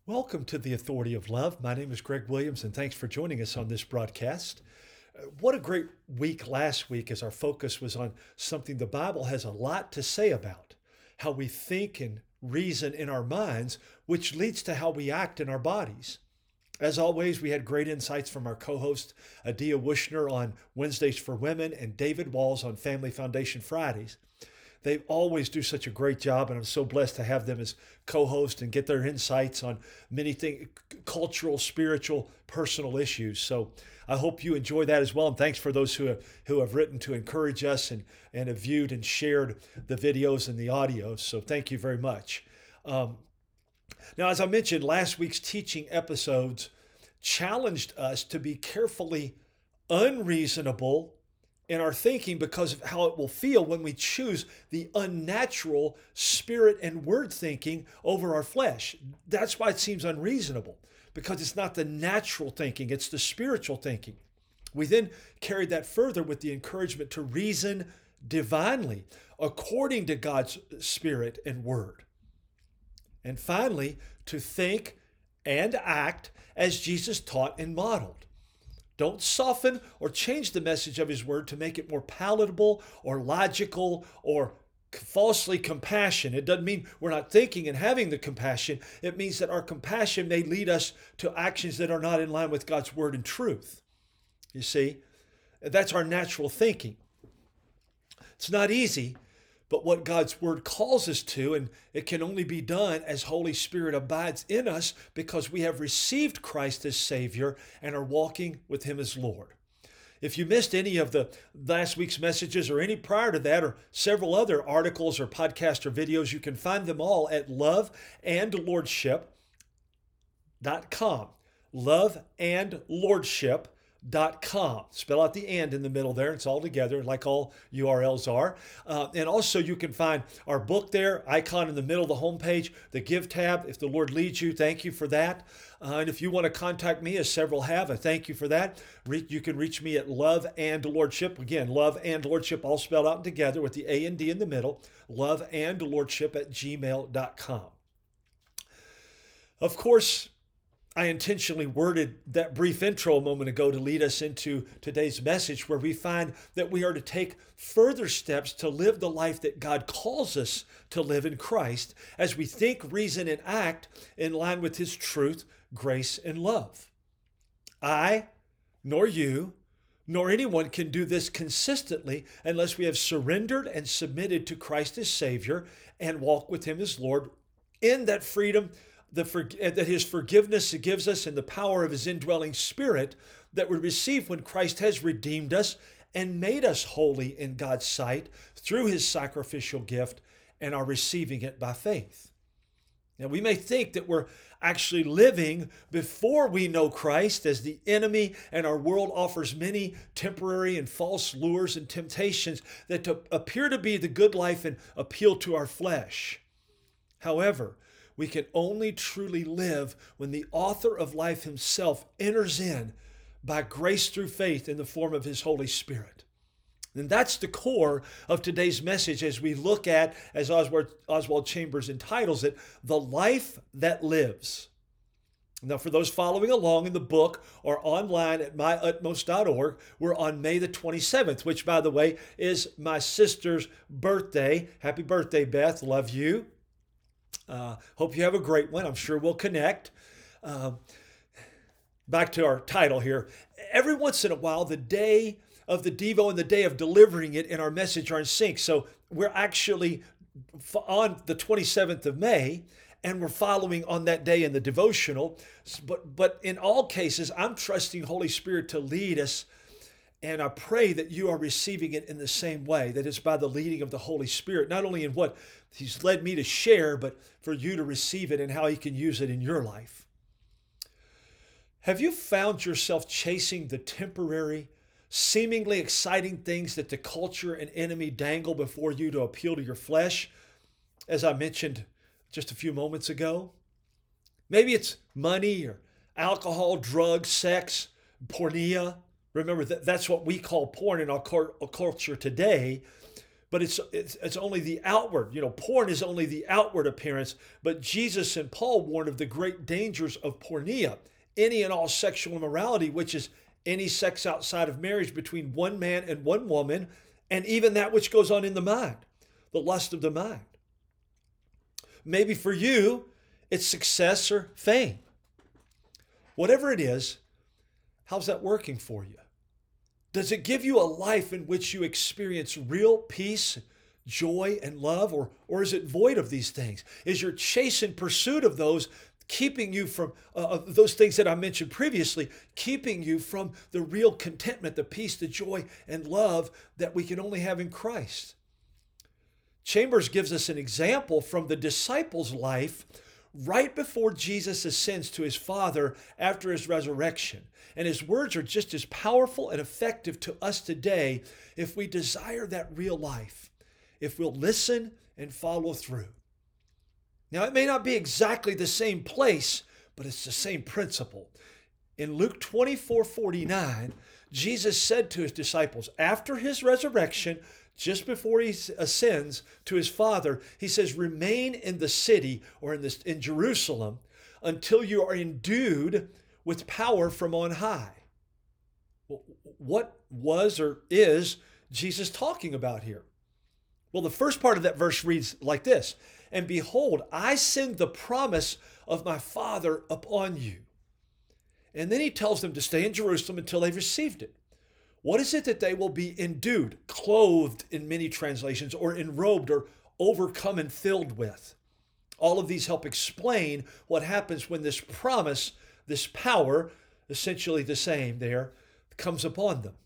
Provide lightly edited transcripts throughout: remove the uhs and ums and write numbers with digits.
Welcome to the Authority of Love. My name is Greg Williams, and thanks for joining us on this broadcast. What a great week last week as our focus was on something the Bible has a lot to say about, how we think and reason in our minds, which leads to how we act in our bodies. As always, we had great insights from our co-host, Adia Wushner on Wednesdays for Women and David Walls on Family Foundation Fridays. They always do such a great job, and I'm so blessed to have them as co-host and get their insights on many things, cultural, spiritual, personal issues. So I hope you enjoy that as well. And thanks for those who have written to encourage us and have viewed and shared the videos and the audio. So thank you very much. Now, as I mentioned, last week's teaching episodes challenged us to be carefully unreasonable in our thinking because of how it will feel when we choose the unnatural spirit and word thinking over our flesh. That's why it seems unreasonable, because it's not the natural thinking, it's the spiritual thinking. We then carried that further with the encouragement to reason divinely according to God's spirit and word. And finally, to think and act as Jesus taught and modeled. Don't soften or change the message of His Word to make it more palatable or logical or falsely compassion. It doesn't mean we're not thinking and having the compassion. It means that our compassion may lead us to actions that are not in line with God's Word and truth. You see, that's our natural thinking. It's not easy, but what God's Word calls us to, and it can only be done as Holy Spirit abides in us because we have received Christ as Savior and are walking with Him as Lord. If you missed any of the last week's messages or any prior to that or several other articles or podcasts or videos, you can find them all at loveandlordship.com. Loveandlordship.com. Spell out the and in the middle there. It's all together like all URLs are. And also you can find our book there, icon in the middle of the homepage, the Give tab. If the Lord leads you, thank you for that. And if you want to contact me, as several have, I thank you for that. You can reach me at Love and Lordship. Again, Love and Lordship all spelled out together with the A and D in the middle. loveandlordship@gmail.com. Of course, I intentionally worded that brief intro a moment ago to lead us into today's message, where we find that we are to take further steps to live the life that God calls us to live in Christ as we think, reason, and act in line with His truth, grace, and love. I, nor you, nor anyone can do this consistently unless we have surrendered and submitted to Christ as Savior and walk with Him as Lord in that freedom that His forgiveness gives us and the power of His indwelling Spirit that we receive when Christ has redeemed us and made us holy in God's sight through His sacrificial gift and are receiving it by faith. Now, we may think that we're actually living before we know Christ, as the enemy and our world offers many temporary and false lures and temptations that appear to be the good life and appeal to our flesh. However, we can only truly live when the author of life Himself enters in by grace through faith in the form of His Holy Spirit. And that's the core of today's message as we look at, as Oswald Chambers entitles it, The Life That Lives. Now, for those following along in the book or online at myutmost.org, we're on May the 27th, which, by the way, is my sister's birthday. Happy birthday, Beth. Love you. Hope you have a great one. I'm sure we'll connect. Back to our title here. Every once in a while, the day of the Devo and the day of delivering it in our message are in sync. So we're actually on the 27th of May, and we're following on that day in the devotional. But in all cases, I'm trusting Holy Spirit to lead us. And I pray that you are receiving it in the same way, that it's by the leading of the Holy Spirit, not only in what He's led me to share, but for you to receive it and how He can use it in your life. Have you found yourself chasing the temporary, seemingly exciting things that the culture and enemy dangle before you to appeal to your flesh, as I mentioned just a few moments ago? Maybe it's money or alcohol, drugs, sex, pornea. Remember, that's what we call porn in our culture today. but it's only the outward. Porn is only the outward appearance, but Jesus and Paul warned of the great dangers of porneia, any and all sexual immorality, which is any sex outside of marriage between one man and one woman, and even that which goes on in the mind, the lust of the mind. Maybe for you, it's success or fame. Whatever it is, how's that working for you? Does it give you a life in which you experience real peace, joy, and love, or is it void of these things? Is your chase and pursuit of those keeping you from those things that I mentioned previously, keeping you from the real contentment, the peace, the joy, and love that we can only have in Christ? Chambers gives us an example from the disciples' life right before Jesus ascends to his Father after his resurrection. And his words are just as powerful and effective to us today if we desire that real life, if we'll listen and follow through. Now, it may not be exactly the same place, but it's the same principle. In Luke 24:49, Jesus said to his disciples, after his resurrection, just before he ascends to his Father, he says, remain in the city or in Jerusalem until you are endued with power from on high. What was or is Jesus talking about here? Well, the first part of that verse reads like this, and behold, I send the promise of my Father upon you. And then he tells them to stay in Jerusalem until they've received it. What is it that they will be endued, clothed in many translations, or enrobed, or overcome and filled with? All of these help explain what happens when this promise, this power, essentially the same there, comes upon them.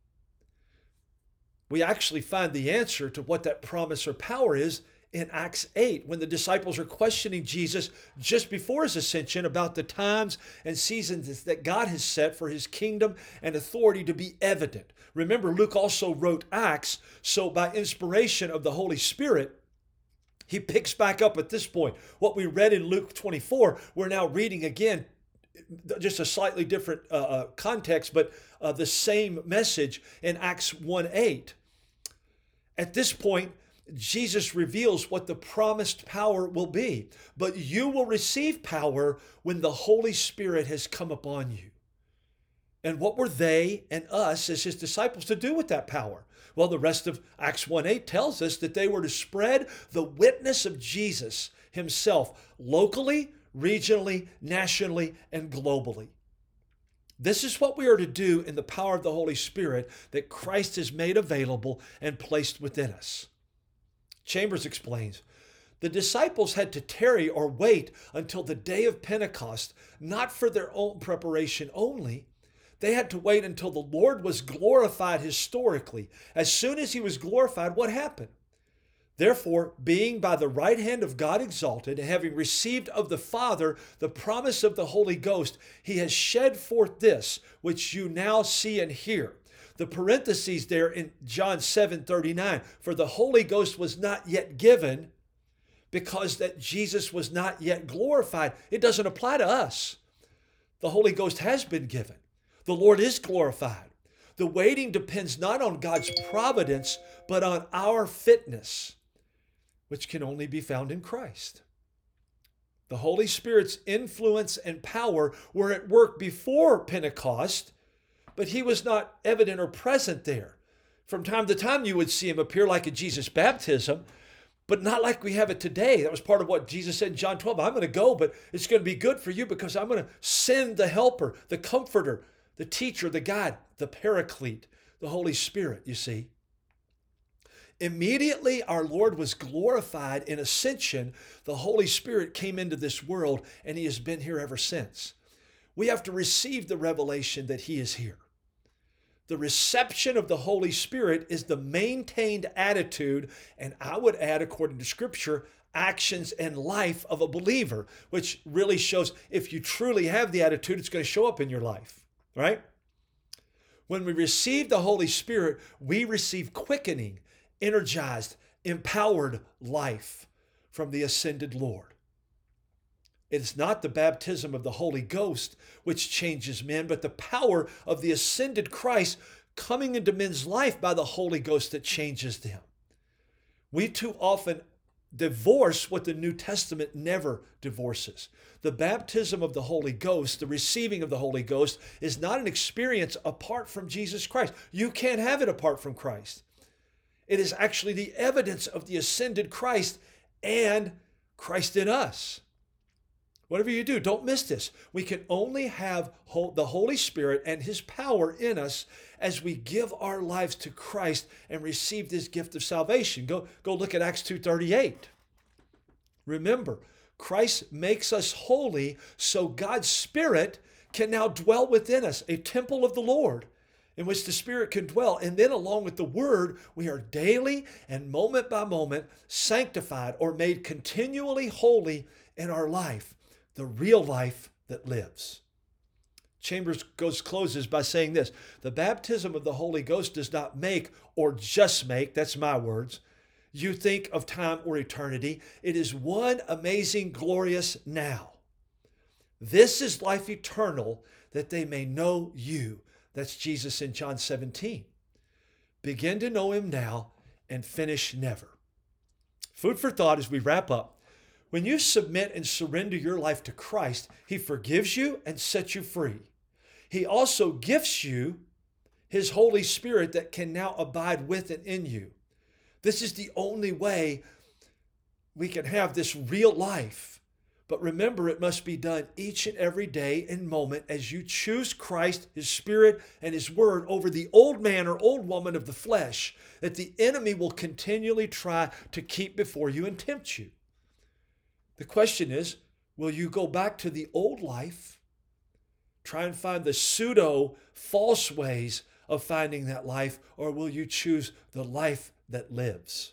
We actually find the answer to what that promise or power is in Acts 8, when the disciples are questioning Jesus just before his ascension about the times and seasons that God has set for his kingdom and authority to be evident. Remember, Luke also wrote Acts, so by inspiration of the Holy Spirit, he picks back up at this point. What we read in Luke 24, we're now reading again, just a slightly different context, but the same message in Acts 1:8. At this point, Jesus reveals what the promised power will be. But you will receive power when the Holy Spirit has come upon you. And what were they and us as his disciples to do with that power? Well, the rest of Acts 1:8 tells us that they were to spread the witness of Jesus himself locally, regionally, nationally, and globally. This is what we are to do in the power of the Holy Spirit that Christ has made available and placed within us. Chambers explains, the disciples had to tarry or wait until the day of Pentecost, not for their own preparation only. They had to wait until the Lord was glorified historically. As soon as he was glorified, what happened? Therefore, being by the right hand of God exalted, and having received of the Father the promise of the Holy Ghost, he has shed forth this, which you now see and hear. The parentheses there in John 7:39, for the Holy Ghost was not yet given because that Jesus was not yet glorified. It doesn't apply to us. The Holy Ghost has been given. The Lord is glorified. The waiting depends not on God's providence, but on our fitness, which can only be found in Christ. The Holy Spirit's influence and power were at work before Pentecost, but he was not evident or present there. From time to time, you would see him appear like at Jesus' baptism, but not like we have it today. That was part of what Jesus said in John 12. I'm going to go, but it's going to be good for you because I'm going to send the helper, the comforter, the teacher, the guide, the paraclete, the Holy Spirit, you see. Immediately our Lord was glorified in ascension, the Holy Spirit came into this world and he has been here ever since. We have to receive the revelation that he is here. The reception of the Holy Spirit is the maintained attitude, and I would add, according to Scripture, actions and life of a believer, which really shows if you truly have the attitude, it's going to show up in your life, right? When we receive the Holy Spirit, we receive quickening, energized, empowered life from the ascended Lord. It's not the baptism of the Holy Ghost which changes men, but the power of the ascended Christ coming into men's life by the Holy Ghost that changes them. We too often divorce what the New Testament never divorces. The baptism of the Holy Ghost, the receiving of the Holy Ghost, is not an experience apart from Jesus Christ. You can't have it apart from Christ. It is actually the evidence of the ascended Christ and Christ in us. Whatever you do, don't miss this. We can only have the Holy Spirit and His power in us as we give our lives to Christ and receive this gift of salvation. Go look at Acts 2:38. Remember, Christ makes us holy so God's Spirit can now dwell within us, a temple of the Lord in which the Spirit can dwell. And then along with the Word, we are daily and moment by moment sanctified or made continually holy in our life, the real life that lives. Chambers closes by saying this: the baptism of the Holy Ghost does not make or just make, that's my words, you think of time or eternity. It is one amazing, glorious now. This is life eternal, that they may know you. That's Jesus in John 17. Begin to know Him now and finish never. Food for thought as we wrap up. When you submit and surrender your life to Christ, He forgives you and sets you free. He also gifts you His Holy Spirit that can now abide with and in you. This is the only way we can have this real life. But remember, it must be done each and every day and moment as you choose Christ, His Spirit, and His Word over the old man or old woman of the flesh that the enemy will continually try to keep before you and tempt you. The question is, will you go back to the old life, try and find the pseudo false ways of finding that life, or will you choose the life that lives?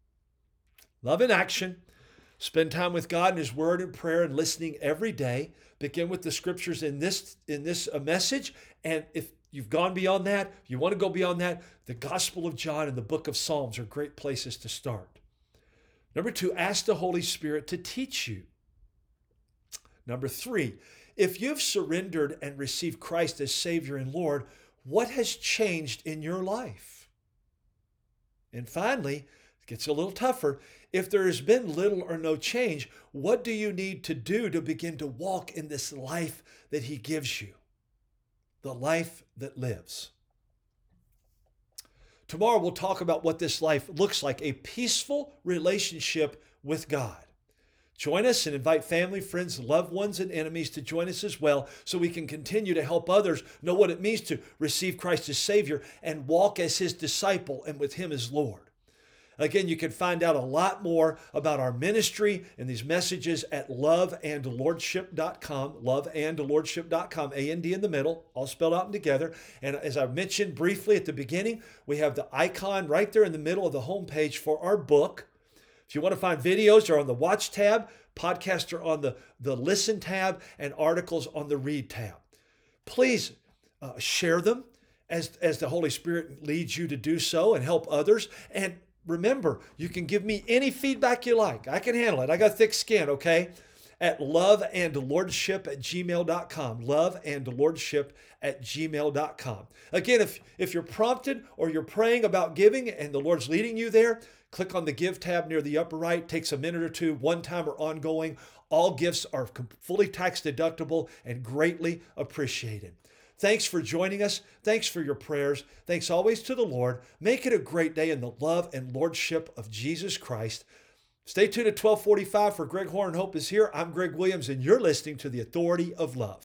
Love in action. Spend time with God and His Word and prayer and listening every day. Begin with the scriptures in this message. And if you've gone beyond that, you want to go beyond that, the Gospel of John and the book of Psalms are great places to start. Number 2, ask the Holy Spirit to teach you. Number 3, if you've surrendered and received Christ as Savior and Lord, what has changed in your life? And finally, it gets a little tougher. If there has been little or no change, what do you need to do to begin to walk in this life that He gives you? The life that lives. Tomorrow we'll talk about what this life looks like, a peaceful relationship with God. Join us and invite family, friends, loved ones, and enemies to join us as well so we can continue to help others know what it means to receive Christ as Savior and walk as His disciple and with Him as Lord. Again, you can find out a lot more about our ministry and these messages at loveandlordship.com, loveandlordship.com, A-N-D in the middle, all spelled out and together. And as I mentioned briefly at the beginning, we have the icon right there in the middle of the homepage for our book. If you want to find videos, they're on the Watch tab, podcasts are on the Listen tab, and articles on the Read tab. Please share them as the Holy Spirit leads you to do so and help others. And remember, you can give me any feedback you like. I can handle it. I got thick skin, okay? At loveandlordship@gmail.com. Loveandlordship@gmail.com. Again, if you're prompted or you're praying about giving and the Lord's leading you there, click on the Give tab near the upper right. Takes a minute or two, one time or ongoing. All gifts are fully tax deductible and greatly appreciated. Thanks for joining us. Thanks for your prayers. Thanks always to the Lord. Make it a great day in the love and lordship of Jesus Christ. Stay tuned at 1245 for Greg Horn Hope is here. I'm Greg Williams, and you're listening to The Authority of Love.